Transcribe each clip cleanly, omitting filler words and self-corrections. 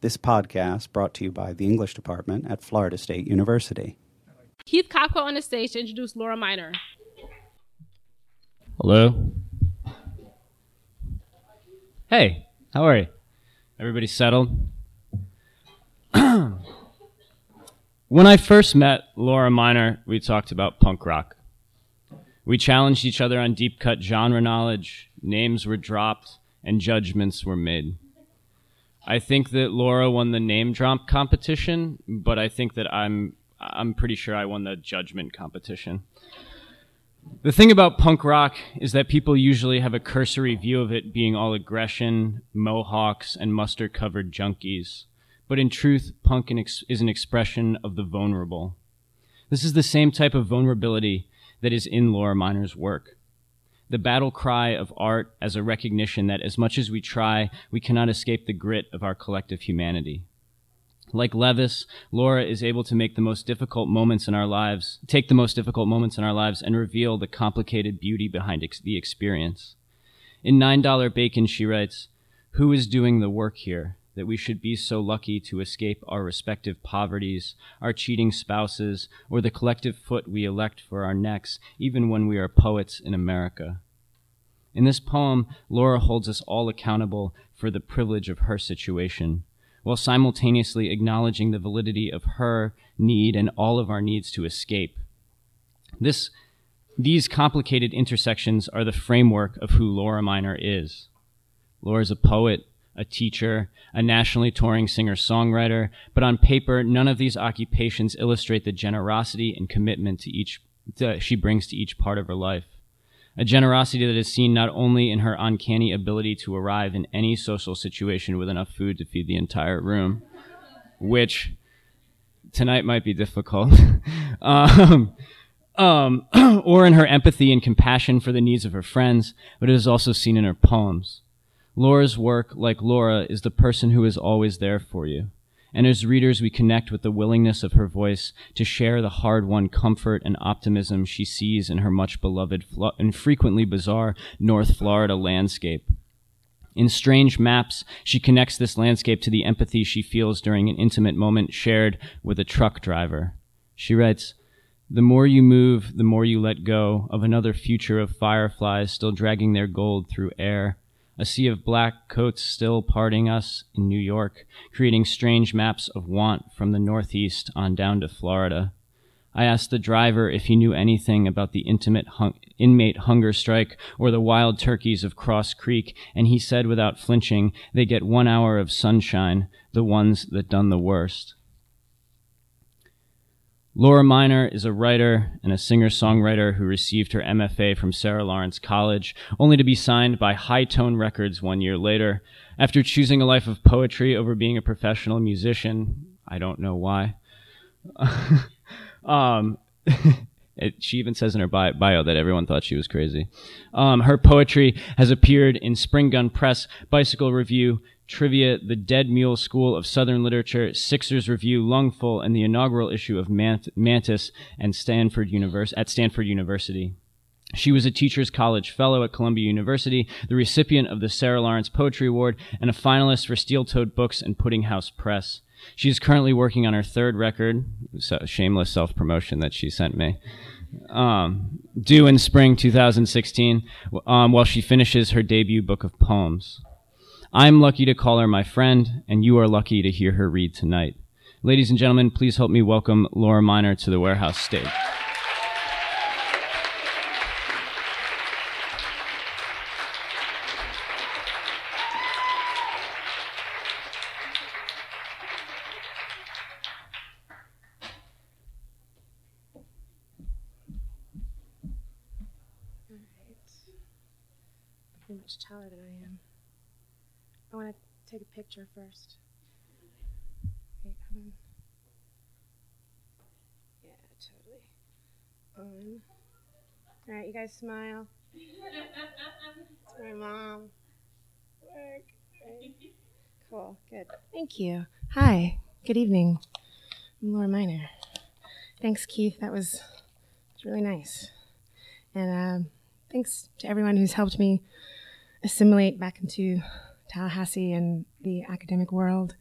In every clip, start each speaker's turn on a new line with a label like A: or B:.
A: This podcast brought to you by the English department at Florida State University.
B: Keith Cockrell on the stage to introduce Laura Minor.
C: Hello. Hey, how are you? Everybody settled? When I first met Laura Minor, we talked about punk rock. We challenged each other on deep-cut genre knowledge, names were dropped, and judgments were made. I think that Laura won the name drop competition, but I think that I'm pretty sure I won the judgment competition. The thing about punk rock is that people usually have a cursory view of it being all aggression, mohawks, and mustard-covered junkies. But in truth, punk is an expression of the vulnerable. This is the same type of vulnerability that is in Laura Minor's work. The battle cry of art as a recognition that as much as we try, we cannot escape the grit of our collective humanity. Like Levis, Laura is able to take the most difficult moments in our lives and reveal the complicated beauty behind the experience. In $9 Bacon, she writes, "Who is doing the work here, that we should be so lucky to escape our respective poverties, our cheating spouses, or the collective foot we elect for our necks, even when we are poets in America?" In this poem, Laura holds us all accountable for the privilege of her situation, while simultaneously acknowledging the validity of her need and all of our needs to escape. These complicated intersections are the framework of who Laura Minor is. Laura's a poet, a teacher, a nationally touring singer-songwriter, but on paper, none of these occupations illustrate the generosity and commitment she brings to each part of her life. A generosity that is seen not only in her uncanny ability to arrive in any social situation with enough food to feed the entire room, which tonight might be difficult, or in her empathy and compassion for the needs of her friends, but it is also seen in her poems. Laura's work, like Laura, is the person who is always there for you. And as readers, we connect with the willingness of her voice to share the hard-won comfort and optimism she sees in her much-beloved and frequently bizarre North Florida landscape. In Strange Maps, she connects this landscape to the empathy she feels during an intimate moment shared with a truck driver. She writes, "The more you move, the more you let go of another future of fireflies still dragging their gold through air. A sea of black coats still parting us in New York, creating strange maps of want from the Northeast on down to Florida. I asked the driver if he knew anything about the inmate hunger strike or the wild turkeys of Cross Creek, and he said without flinching, they get 1 hour of sunshine, the ones that done the worst." Laura Minor is a writer and a singer-songwriter who received her MFA from Sarah Lawrence College, only to be signed by High Tone Records 1 year later. After choosing a life of poetry over being a professional musician, I don't know why. She even says in her bio that everyone thought she was crazy. Her poetry has appeared in Spring Gun Press, Bicycle Review, Trivia, the Dead Mule School of Southern Literature, Sixers Review, Lungful, and the inaugural issue of Mantis at Stanford University. She was a Teachers College Fellow at Columbia University, the recipient of the Sarah Lawrence Poetry Award, and a finalist for Steel-Toed Books and Pudding House Press. She is currently working on her third record, shameless self-promotion that she sent me, due in spring 2016, while she finishes her debut book of poems. I'm lucky to call her my friend, and you are lucky to hear her read tonight. Ladies and gentlemen, please help me welcome Laura Minor to the Warehouse stage.
D: You're much taller than I am. I want to take a picture first. Wait, hold on. Yeah, totally. All right, you guys smile. It's my mom. Work. Right. Cool, good. Thank you. Hi, good evening. I'm Laura Minor. Thanks, Keith. That was really nice. And thanks to everyone who's helped me assimilate back into Tallahassee and the academic world.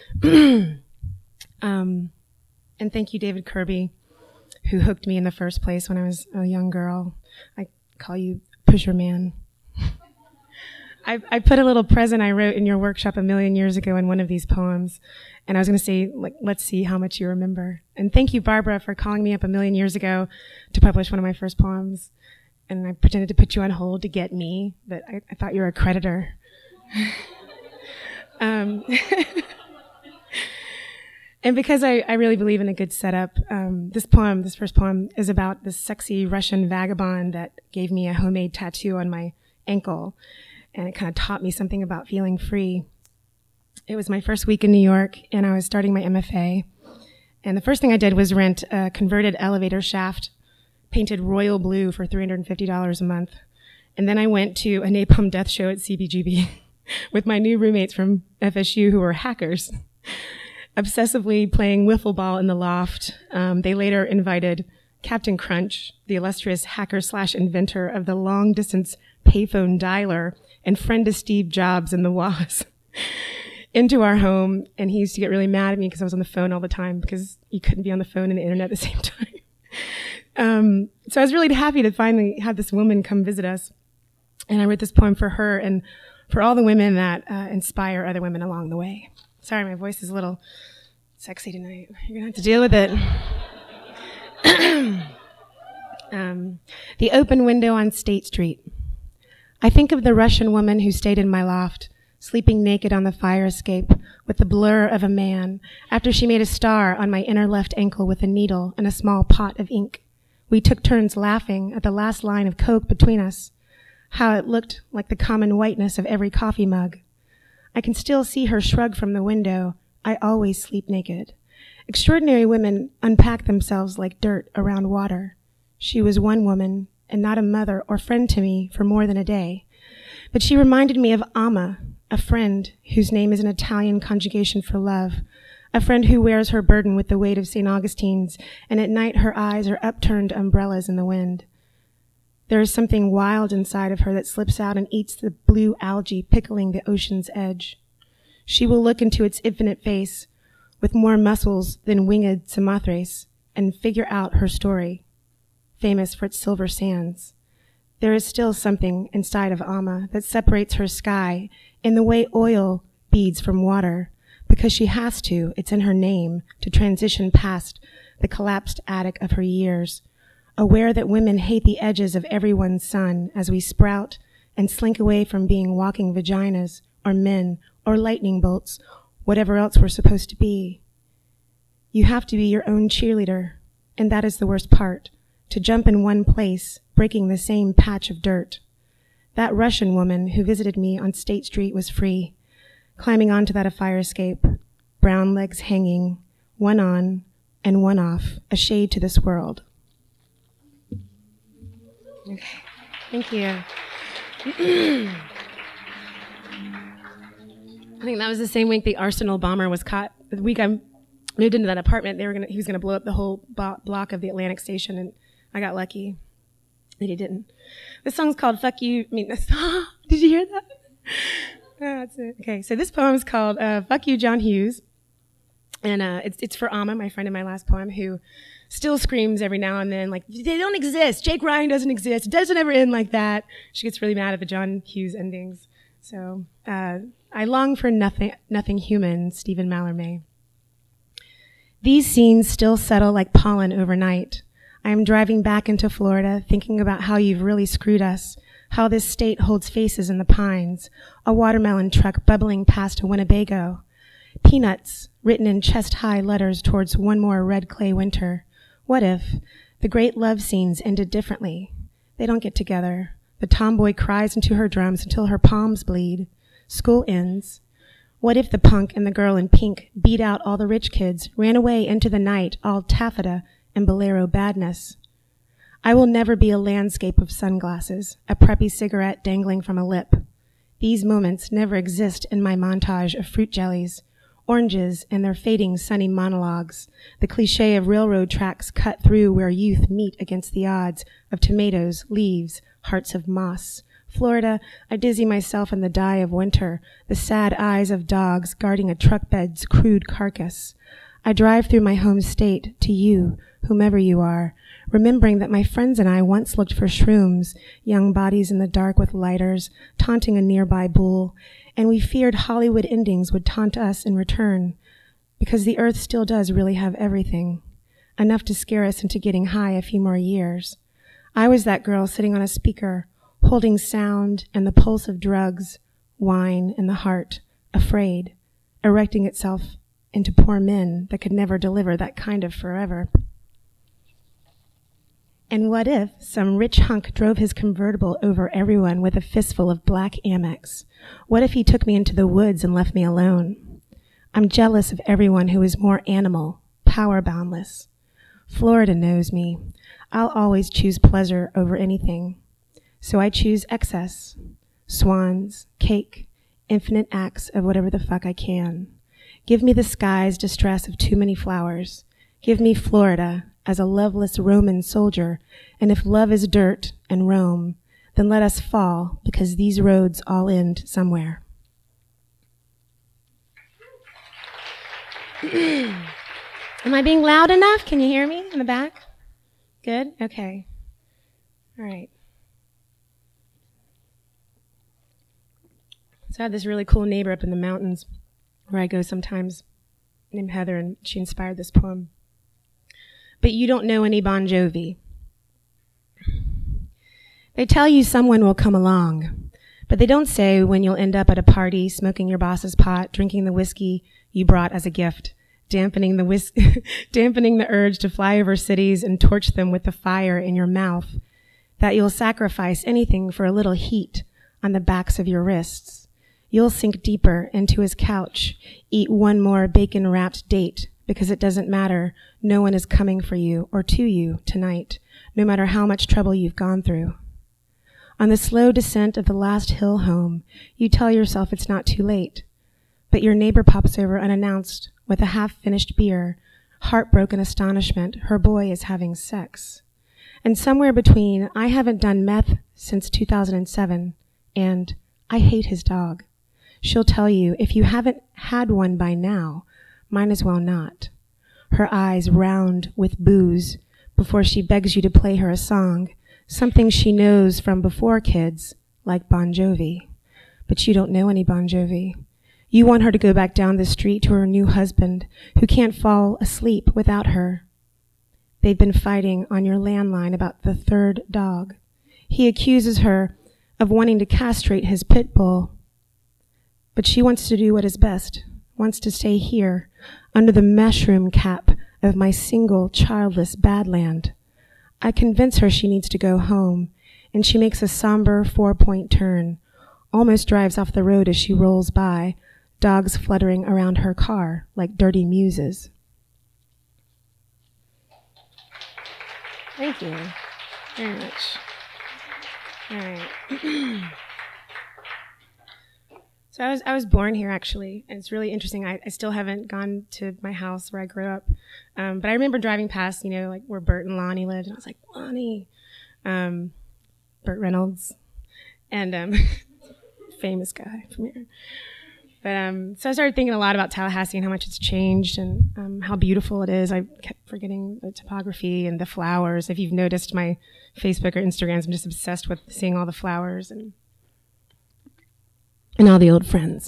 D: And thank you, David Kirby, who hooked me in the first place when I was a young girl. I call you Pusher Man. I put a little present I wrote in your workshop a million years ago in one of these poems, and I was going to say, like, let's see how much you remember. And thank you, Barbara, for calling me up a million years ago to publish one of my first poems. And I pretended to put you on hold to get me, but I thought you were a creditor. And because I really believe in a good setup, this first poem, is about this sexy Russian vagabond that gave me a homemade tattoo on my ankle. And it kind of taught me something about feeling free. It was my first week in New York, and I was starting my MFA. And the first thing I did was rent a converted elevator shaft, painted royal blue for $350 a month. And then I went to a napalm death show at CBGB with my new roommates from FSU who were hackers, obsessively playing wiffle ball in the loft. They later invited Captain Crunch, the illustrious hacker/inventor of the long-distance payphone dialer and friend to Steve Jobs and the WAS, into our home. And he used to get really mad at me because I was on the phone all the time, because you couldn't be on the phone and the internet at the same time. So I was really happy to finally have this woman come visit us. And I wrote this poem for her and for all the women that inspire other women along the way. Sorry, my voice is a little sexy tonight. You're going to have to deal with it. The open window on State Street. I think of the Russian woman who stayed in my loft, sleeping naked on the fire escape with the blur of a man, after she made a star on my inner left ankle with a needle and a small pot of ink. We took turns laughing at the last line of Coke between us, how it looked like the common whiteness of every coffee mug. I can still see her shrug from the window. I always sleep naked. Extraordinary women unpack themselves like dirt around water. She was one woman, and not a mother or friend to me for more than a day. But she reminded me of Amma, a friend whose name is an Italian conjugation for love, a friend who wears her burden with the weight of St. Augustine's, and at night her eyes are upturned umbrellas in the wind. There is something wild inside of her that slips out and eats the blue algae pickling the ocean's edge. She will look into its infinite face with more muscles than winged Samothrace and figure out her story, famous for its silver sands. There is still something inside of Amma that separates her sky in the way oil beads from water, because she has to, it's in her name, to transition past the collapsed attic of her years, aware that women hate the edges of everyone's sun as we sprout and slink away from being walking vaginas or men or lightning bolts, whatever else we're supposed to be. You have to be your own cheerleader, and that is the worst part, to jump in one place, breaking the same patch of dirt. That Russian woman who visited me on State Street was free, climbing onto that fire escape, brown legs hanging, one on and one off, a shade to this world. Okay, thank you. I think that was the same week the Arsenal bomber was caught. The week I moved into that apartment, he was going to blow up the whole block of the Atlantic Station, and I got lucky that he didn't. This song's called Fuck You. Did you hear that? Oh, that's it. Okay, so this poem is called Fuck You, John Hughes. And it's for Amma, my friend in my last poem, who still screams every now and then, like, they don't exist. Jake Ryan doesn't exist. It doesn't ever end like that. She gets really mad at the John Hughes endings. So I long for nothing human, Stephen Mallarmé. These scenes still settle like pollen overnight. I am driving back into Florida, thinking about how you've really screwed us, how this state holds faces in the pines, a watermelon truck bubbling past a Winnebago, peanuts written in chest-high letters towards one more red clay winter. What if the great love scenes ended differently? They don't get together. The tomboy cries into her drums until her palms bleed. School ends. What if the punk and the girl in pink beat out all the rich kids, ran away into the night, all taffeta and bolero badness? I will never be a landscape of sunglasses, a preppy cigarette dangling from a lip. These moments never exist in my montage of fruit jellies, oranges and their fading sunny monologues, the cliche of railroad tracks cut through where youth meet against the odds of tomatoes, leaves, hearts of moss, Florida, I dizzy myself in the dye of winter, the sad eyes of dogs guarding a truck bed's crude carcass. I drive through my home state to you, whomever you are, remembering that my friends and I once looked for shrooms, young bodies in the dark with lighters, taunting a nearby bull, and we feared Hollywood endings would taunt us in return, because the earth still does really have everything, enough to scare us into getting high a few more years. I was that girl sitting on a speaker, holding sound and the pulse of drugs, wine, and the heart, afraid, erecting itself into poor men that could never deliver that kind of forever. And what if some rich hunk drove his convertible over everyone with a fistful of black Amex? What if he took me into the woods and left me alone? I'm jealous of everyone who is more animal, power boundless. Florida knows me. I'll always choose pleasure over anything. So I choose excess, swans, cake, infinite acts of whatever the fuck I can. Give me the sky's distress of too many flowers. Give me Florida as a loveless Roman soldier, and if love is dirt and Rome, then let us fall, because these roads all end somewhere. Am I being loud enough? Can you hear me in the back? Good? Okay. All right. So I have this really cool neighbor up in the mountains where I go sometimes, named Heather, and she inspired this poem. But you don't know any Bon Jovi. They tell you someone will come along, but they don't say when you'll end up at a party, smoking your boss's pot, drinking the whiskey you brought as a gift, dampening the urge to fly over cities and torch them with the fire in your mouth, that you'll sacrifice anything for a little heat on the backs of your wrists. You'll sink deeper into his couch, eat one more bacon-wrapped date, because it doesn't matter. No one is coming for you or to you tonight, no matter how much trouble you've gone through. On the slow descent of the last hill home, you tell yourself it's not too late, but your neighbor pops over unannounced with a half-finished beer, heartbroken astonishment her boy is having sex. And somewhere between, I haven't done meth since 2007, and I hate his dog. She'll tell you, if you haven't had one by now, might as well not. Her eyes round with booze before she begs you to play her a song, something she knows from before kids, like Bon Jovi. But you don't know any Bon Jovi. You want her to go back down the street to her new husband, who can't fall asleep without her. They've been fighting on your landline about the third dog. He accuses her of wanting to castrate his pit bull. But she wants to do what is best, wants to stay here, under the mushroom cap of my single, childless Badland. I convince her she needs to go home, and she makes a somber 4-point turn, almost drives off the road as she rolls by, dogs fluttering around her car like dirty muses. Thank you very much. All right. So I was born here, actually, and it's really interesting. I still haven't gone to my house where I grew up, but I remember driving past, like where Bert and Lonnie lived, and I was like, Lonnie, Burt Reynolds, and famous guy from here. But so I started thinking a lot about Tallahassee and how much it's changed and how beautiful it is. I kept forgetting the topography and the flowers. If you've noticed my Facebook or Instagrams, I'm just obsessed with seeing all the flowers and all the old friends.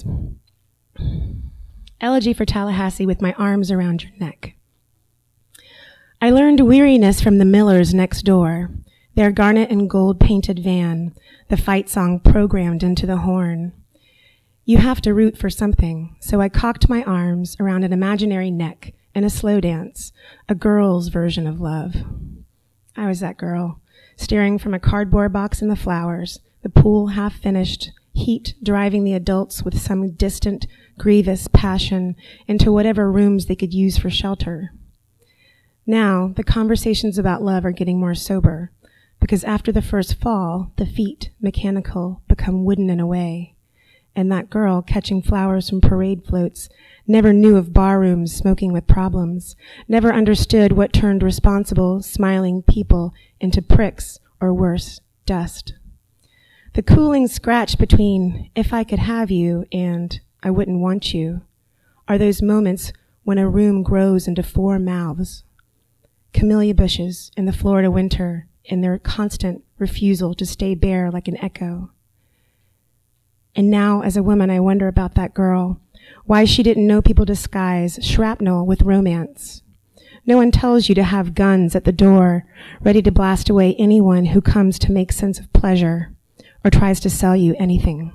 D: Elegy for Tallahassee with my arms around your neck. I learned weariness from the Millers next door, their garnet and gold painted van, the fight song programmed into the horn. You have to root for something, so I cocked my arms around an imaginary neck in a slow dance, a girl's version of love. I was that girl, staring from a cardboard box in the flowers, the pool half finished, heat driving the adults with some distant, grievous passion into whatever rooms they could use for shelter. Now, the conversations about love are getting more sober, because after the first fall, the feet, mechanical, become wooden in a way. And that girl, catching flowers from parade floats, never knew of barrooms smoking with problems, never understood what turned responsible, smiling people into pricks or worse, dust. The cooling scratch between if I could have you and I wouldn't want you are those moments when a room grows into 4 mouths. Camellia bushes in the Florida winter in their constant refusal to stay bare like an echo. And now, as a woman, I wonder about that girl, why she didn't know people disguise shrapnel with romance. No one tells you to have guns at the door, ready to blast away anyone who comes to make sense of pleasure or tries to sell you anything.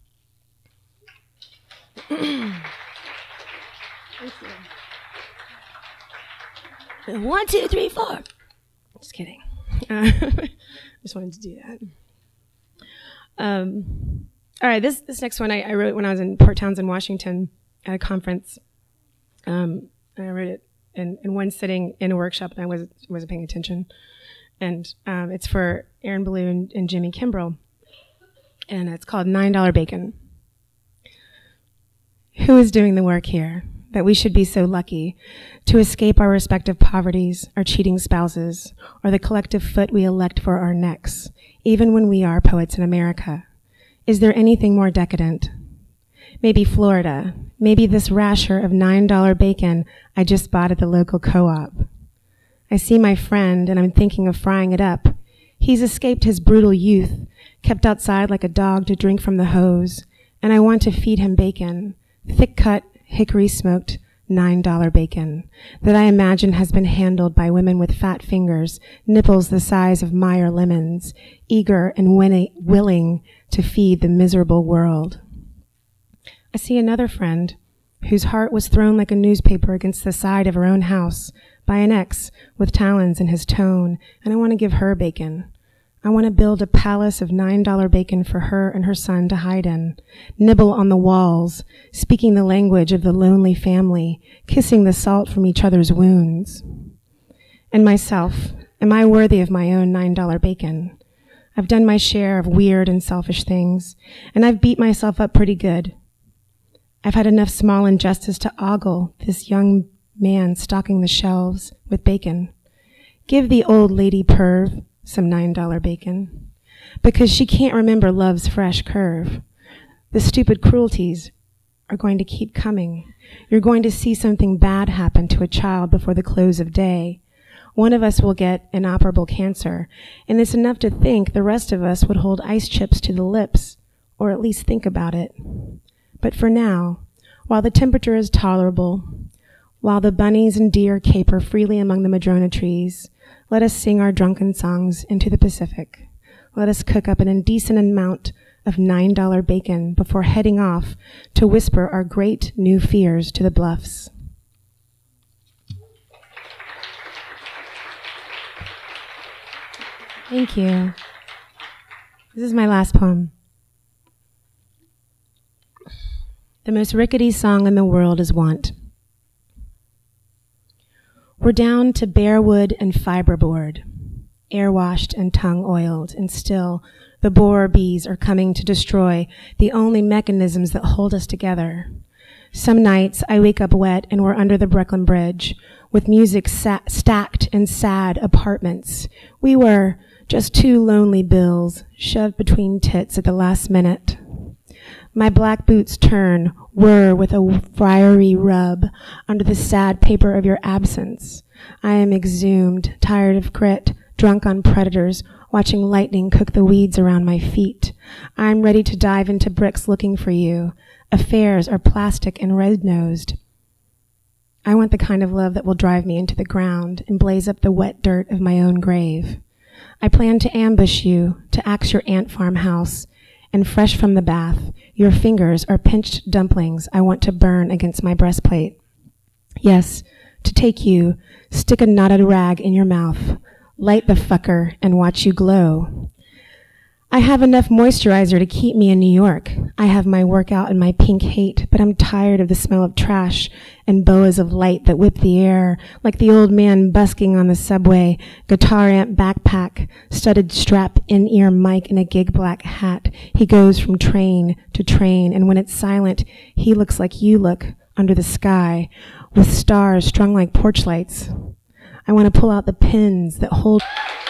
D: 1, 2, 3, 4. Just kidding. Just wanted to do that. All right, this next one I wrote when I was in Port Townsend, Washington, at a conference. And I wrote it in one sitting in a workshop, and I wasn't paying attention. And it's for Aaron Ballou and Jimmy Kimbrell, and it's called $9 Bacon. Who is doing the work here that we should be so lucky to escape our respective poverties, our cheating spouses, or the collective foot we elect for our necks, even when we are poets in America? Is there anything more decadent? Maybe Florida, maybe this rasher of $9 bacon I just bought at the local co-op. I see my friend and I'm thinking of frying it up. He's escaped his brutal youth, kept outside like a dog to drink from the hose, and I want to feed him bacon, thick-cut, hickory-smoked, $9 bacon that I imagine has been handled by women with fat fingers, nipples the size of Meyer lemons, eager and willing to feed the miserable world. I see another friend whose heart was thrown like a newspaper against the side of her own house by an ex with talons in his tone, and I want to give her bacon. I want to build a palace of $9 bacon for her and her son to hide in, nibble on the walls, speaking the language of the lonely family, kissing the salt from each other's wounds. And myself, am I worthy of my own $9 bacon? I've done my share of weird and selfish things, and I've beat myself up pretty good. I've had enough small injustice to ogle this young man stocking the shelves with bacon. Give the old lady perv some $9 bacon, because she can't remember love's fresh curve. The stupid cruelties are going to keep coming. You're going to see something bad happen to a child before the close of day. One of us will get inoperable cancer, and it's enough to think the rest of us would hold ice chips to the lips, or at least think about it. But for now, while the temperature is tolerable, while the bunnies and deer caper freely among the madrona trees, let us sing our drunken songs into the Pacific. Let us cook up an indecent amount of $9 bacon before heading off to whisper our great new fears to the bluffs. Thank you. This is my last poem. The most rickety song in the world is Want. We're down to bare wood and fiberboard, air-washed and tongue-oiled, and still the borer bees are coming to destroy the only mechanisms that hold us together. Some nights I wake up wet and we're under the Brooklyn Bridge with music stacked in sad apartments. We were just 2 lonely bills shoved between tits at the last minute. My black boots turn, whir with a fiery rub under the sad paper of your absence. I am exhumed, tired of grit, drunk on predators, watching lightning cook the weeds around my feet. I'm ready to dive into bricks looking for you. Affairs are plastic and red-nosed. I want the kind of love that will drive me into the ground and blaze up the wet dirt of my own grave. I plan to ambush you, to axe your ant farm house, and fresh from the bath, your fingers are pinched dumplings I want to burn against my breastplate. Yes, to take you, stick a knotted rag in your mouth, light the fucker, and watch you glow. I have enough moisturizer to keep me in New York. I have my workout and my pink hate, but I'm tired of the smell of trash and boas of light that whip the air, like the old man busking on the subway, guitar amp backpack, studded strap in-ear mic, and a gig black hat. He goes from train to train, and when it's silent, he looks like you look under the sky, with stars strung like porch lights. I want to pull out the pins that hold